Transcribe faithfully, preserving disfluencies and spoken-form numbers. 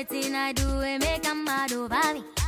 waiting I do, it make a mad over me.